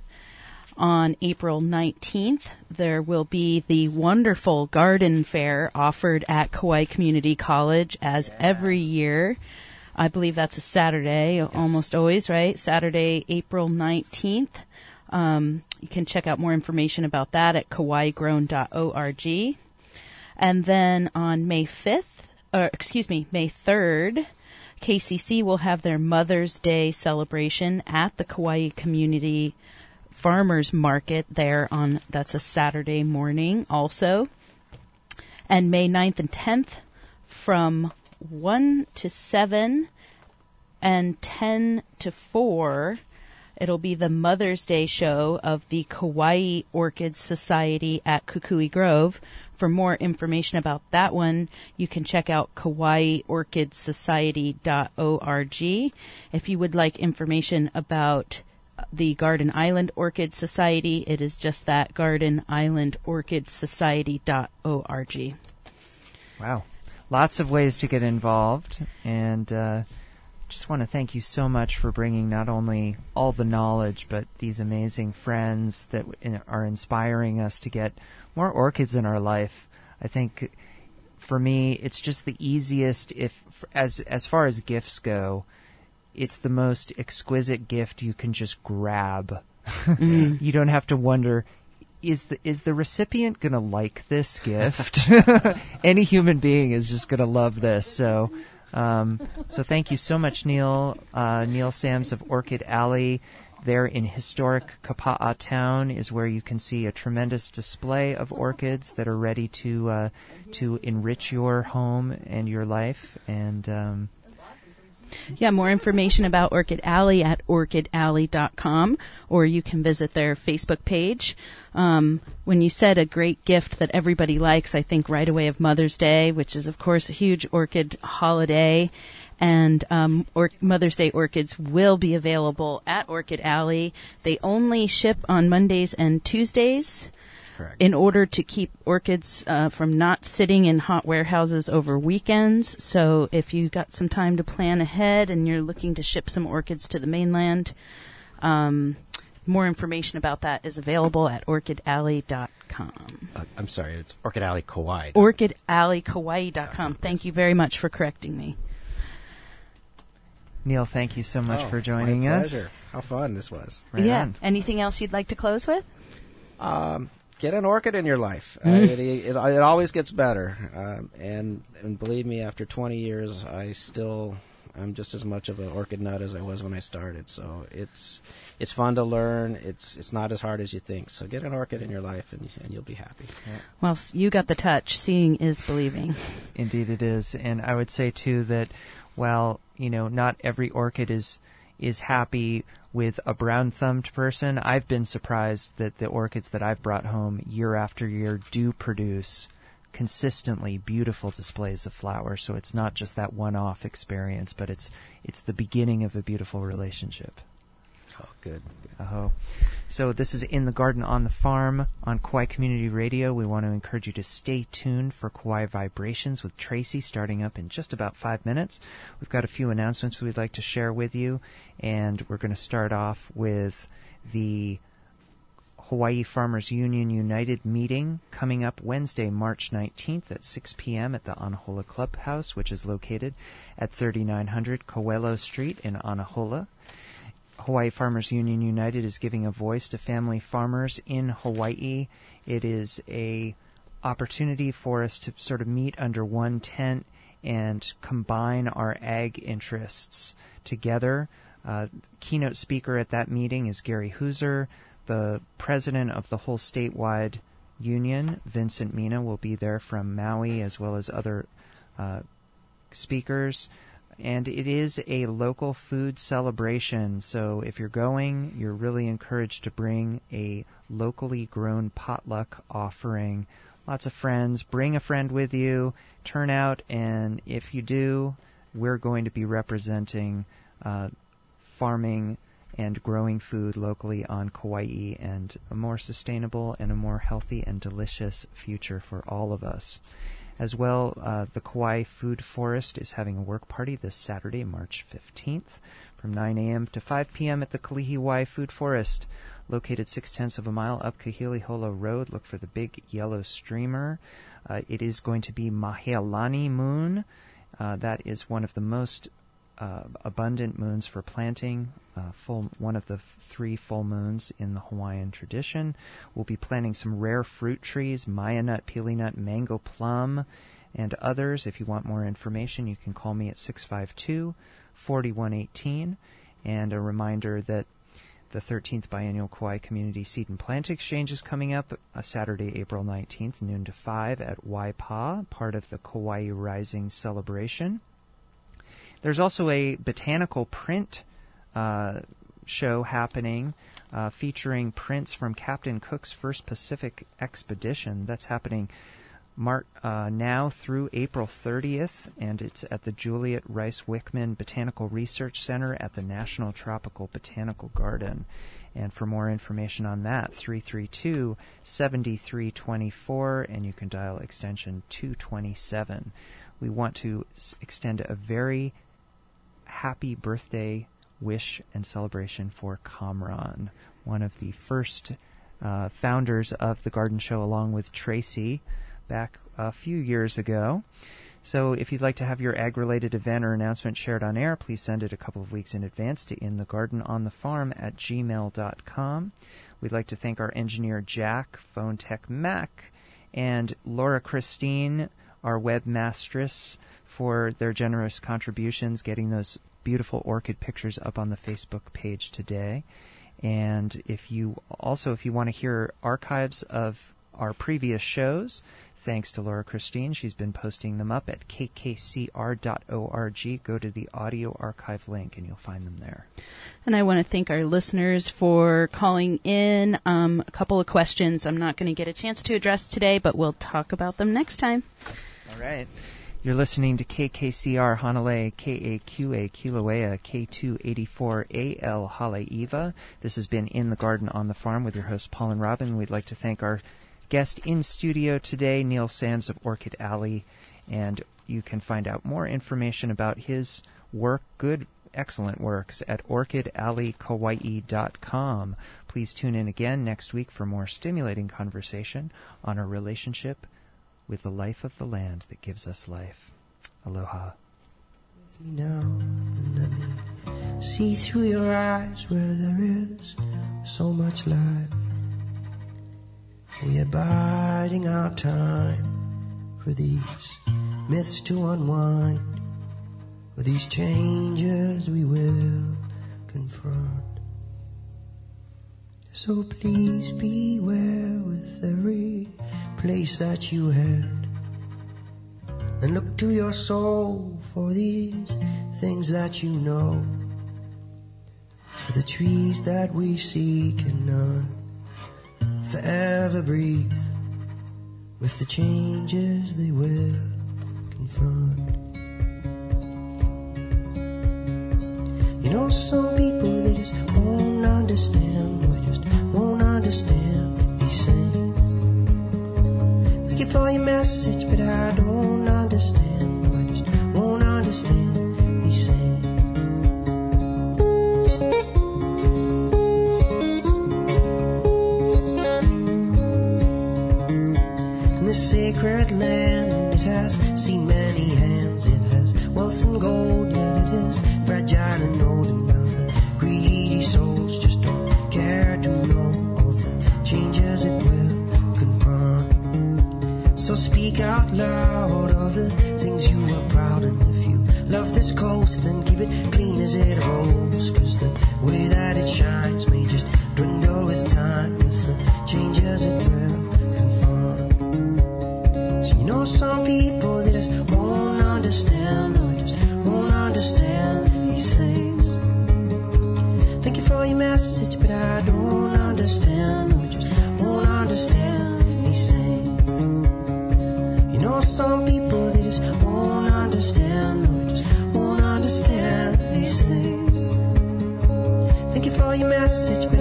On April nineteenth, there will be the wonderful garden fair offered at Kauai Community College as yeah. every year. I believe that's a Saturday, yes. almost always, right? Saturday, April nineteenth. Um, you can check out more information about that at kauai grown dot org. And then on May fifth, or excuse me, May third, K C C will have their Mother's Day celebration at the Kauai Community Farmers Market there on, that's a Saturday morning also. And May ninth and tenth from one to seven and ten to four, it'll be the Mother's Day show of the Kauai Orchid Society at Kukui Grove. For more information about that one, you can check out kauai orchid society dot org. If you would like information about the Garden Island Orchid Society, it is just that, garden island orchid society dot org. Wow. Lots of ways to get involved, and uh, just want to thank you so much for bringing not only all the knowledge, but these amazing friends that are inspiring us to get more orchids in our life. I think for me, it's just the easiest, if as as far as gifts go, it's the most exquisite gift you can just grab. Mm. You don't have to wonder, is the is the recipient going to like this gift? Any human being is just going to love this. So um, so thank you so much, Neil. Uh, Neil Sams of Orchid Alley. There in historic Kapa'a Town is where you can see a tremendous display of orchids that are ready to uh, to enrich your home and your life. And um, yeah, more information about Orchid Alley at orchid alley dot com, or you can visit their Facebook page. Um, when you said a great gift that everybody likes, I think right away of Mother's Day, which is, of course, a huge orchid holiday. And um, or- Mother's Day orchids will be available at Orchid Alley. They only ship on Mondays and Tuesdays. Correct. In order to keep orchids uh, from not sitting in hot warehouses over weekends. So if you've got some time to plan ahead and you're looking to ship some orchids to the mainland, um, more information about that is available at orchid alley dot com. Uh, I'm sorry, it's Orchid Alley Kauai. orchid alley kauai dot com. Thank you very much for correcting me. Neil, thank you so much oh, for joining my us. Pleasure. How fun this was. Right yeah. on. Anything else you'd like to close with? Um... Get an orchid in your life. Mm. Uh, it, it, it always gets better. Um, and, and believe me, after twenty years, I still, I'm just as much of an orchid nut as I was when I started. So it's it's fun to learn. It's it's not as hard as you think. So get an orchid in your life, and, and you'll be happy. Yeah. Well, you got the touch. Seeing is believing. Indeed it is. And I would say, too, that while, you know, not every orchid is is happy with a brown-thumbed person, I've been surprised that the orchids that I've brought home year after year do produce consistently beautiful displays of flowers. So it's not just that one-off experience, but it's it's the beginning of a beautiful relationship. Oh, good. Oh. So this is In the Garden on the Farm on Kauai Community Radio. We want to encourage you to stay tuned for Kauai Vibrations with Tracy starting up in just about five minutes. We've got a few announcements we'd like to share with you, and we're going to start off with the Hawaii Farmers Union United meeting coming up Wednesday, March nineteenth at six p.m. at the Anahola Clubhouse, which is located at thirty-nine hundred Coelho Street in Anahola. Hawaii Farmers Union United is giving a voice to family farmers in Hawaii. It is a opportunity for us to sort of meet under one tent and combine our ag interests together. Uh, keynote speaker at that meeting is Gary Hooser. The president of the whole statewide union, Vincent Mina, will be there from Maui, as well as other uh, speakers. And it is a local food celebration, so if you're going, you're really encouraged to bring a locally grown potluck offering. Lots of friends. Bring a friend with you. Turn out, and if you do, we're going to be representing uh, farming and growing food locally on Kauai, and a more sustainable and a more healthy and delicious future for all of us. As well, uh, the Kauai Food Forest is having a work party this Saturday, March fifteenth, from nine a.m. to five p.m. at the Kalihiwai Food Forest, located six-tenths of a mile up Kahilihola Road. Look for the big yellow streamer. Uh, it is going to be Mahealani moon. Uh, that is one of the most uh, abundant moons for planting, uh, full one of the f- three full moons in the Hawaiian tradition. We'll be planting some rare fruit trees, maya nut, pili nut, mango plum, and others. If you want more information, you can call me at six five two, four one one eight. And a reminder that the thirteenth Biennial Kauai Community Seed and Plant Exchange is coming up uh, Saturday, April nineteenth, noon to five at Waipa, part of the Kauai Rising celebration. There's also a botanical print uh, show happening uh, featuring prints from Captain Cook's first Pacific expedition. That's happening Mar- uh, now through April thirtieth, and it's at the Juliet Rice Wickman Botanical Research Center at the National Tropical Botanical Garden. And for more information on that, three three two, seven three two four, and you can dial extension two twenty-seven. We want to s- extend a very happy birthday wish and celebration for Kamran, one of the first uh, founders of the Garden Show, along with Tracy, back a few years ago. So if you'd like to have your ag-related event or announcement shared on air, please send it a couple of weeks in advance to inthegardenonthefarm at gmail dot com. We'd like to thank our engineer Jack, Phone Tech Mac, and Laura Christine, our webmastress, for their generous contributions, getting those beautiful orchid pictures up on the Facebook page today. And if you also, if you want to hear archives of our previous shows, thanks to Laura Christine, she's been posting them up at k k c r dot org. Go to the audio archive link and you'll find them there. And I want to thank our listeners for calling in. Um, a couple of questions I'm not going to get a chance to address today, but we'll talk about them next time. All right. You're listening to K K C R Hanalei, K A Q A Kilauea, K two eighty-four A L Haleiwa. This has been In the Garden on the Farm with your hosts Paul and Robin. We'd like to thank our guest in studio today, Neil Sands of Orchid Alley, and you can find out more information about his work, good, excellent works, at orchid alley kauai dot com. Please tune in again next week for more stimulating conversation on our relationship with the life of the land that gives us life. Aloha. With me now, and let me see through your eyes where there is so much light. We are biding our time for these myths to unwind. For these changes we will confront. So please beware with every place that you head, and look to your soul for these things that you know. For the trees that we see cannot forever breathe with the changes they will confront. You know, some people, they just won't understand, or just won't understand these things. Thank you for your message, but I don't understand, or I just won't understand these things. In this sacred land, it has seen many hands, it has wealth and gold, yet it is fragile and old, and now the greedy souls just don't care to know of the changes it will confront. So speak out loud of the things you are proud, and if you love this coast, then keep it clean as it evolves, cause the way that it shines may just dwindle with time, with the changes it will confront. So you know, some people, they just won't understand, or just won't understand these things. Thank you for your message, but I don't understand, or just won't understand these things. You know, some people, they just won't understand, or just won't understand these things. Thank you for your message, baby.